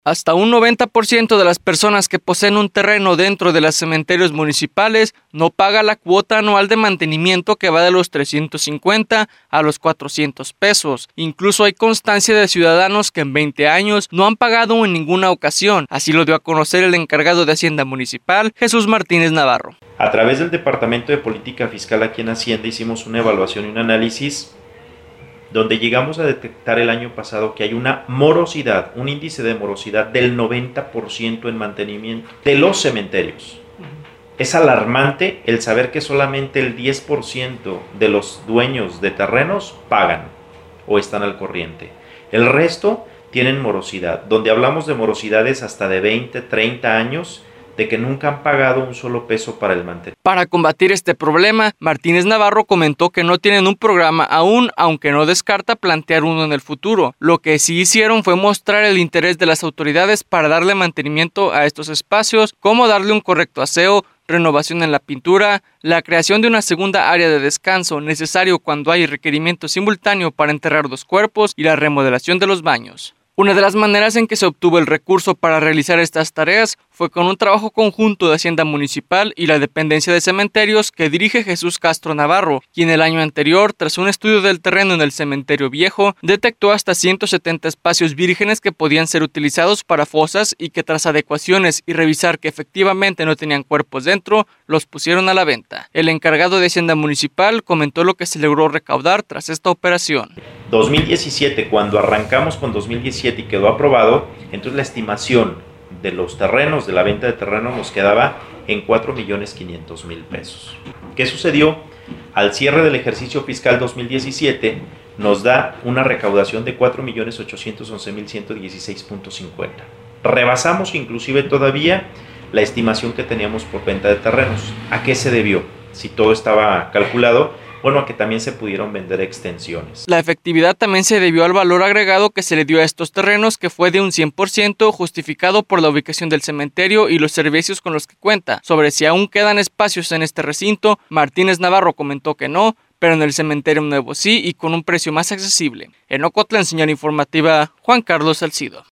Hasta un 90% de las personas que poseen un terreno dentro de los cementerios municipales no paga la cuota anual de mantenimiento que va de los 350 a los 400 pesos. Incluso hay constancia de ciudadanos que en 20 años no han pagado en ninguna ocasión. Así lo dio a conocer el encargado de Hacienda Municipal, Jesús Martínez Navarro. A través del Departamento de Política Fiscal aquí en Hacienda hicimos una evaluación y un análisis donde llegamos a detectar el año pasado que hay una morosidad, un índice de morosidad del 90% en mantenimiento de los cementerios. Es alarmante el saber que solamente el 10% de los dueños de terrenos pagan o están al corriente. El resto tienen morosidad, donde hablamos de morosidades hasta de 20, 30 años, de que nunca han pagado un solo peso para el mantenimiento. Para combatir este problema, Martínez Navarro comentó que no tienen un programa aún, aunque no descarta plantear uno en el futuro. Lo que sí hicieron fue mostrar el interés de las autoridades para darle mantenimiento a estos espacios, como darle un correcto aseo, renovación en la pintura, la creación de una segunda área de descanso necesario cuando hay requerimiento simultáneo para enterrar dos cuerpos y la remodelación de los baños. Una de las maneras en que se obtuvo el recurso para realizar estas tareas fue con un trabajo conjunto de Hacienda Municipal y la Dependencia de Cementerios que dirige Jesús Castro Navarro, quien el año anterior, tras un estudio del terreno en el Cementerio Viejo, detectó hasta 170 espacios vírgenes que podían ser utilizados para fosas y que tras adecuaciones y revisar que efectivamente no tenían cuerpos dentro, los pusieron a la venta. El encargado de Hacienda Municipal comentó lo que se logró recaudar tras esta operación. 2017, cuando arrancamos con 2017 y quedó aprobado, entonces la estimación de los terrenos, de la venta de terreno, nos quedaba en 4.500.000 pesos. ¿Qué sucedió? Al cierre del ejercicio fiscal 2017 nos da una recaudación de 4.811.116.50. Rebasamos inclusive todavía la estimación que teníamos por venta de terrenos. ¿A qué se debió? Si todo estaba calculado, bueno, a que también se pudieron vender extensiones. La efectividad también se debió al valor agregado que se le dio a estos terrenos, que fue de un 100%, justificado por la ubicación del cementerio y los servicios con los que cuenta. Sobre si aún quedan espacios en este recinto, Martínez Navarro comentó que no, pero en el cementerio nuevo sí y con un precio más accesible. En Ocotlán, señal informativa, Juan Carlos Salcido.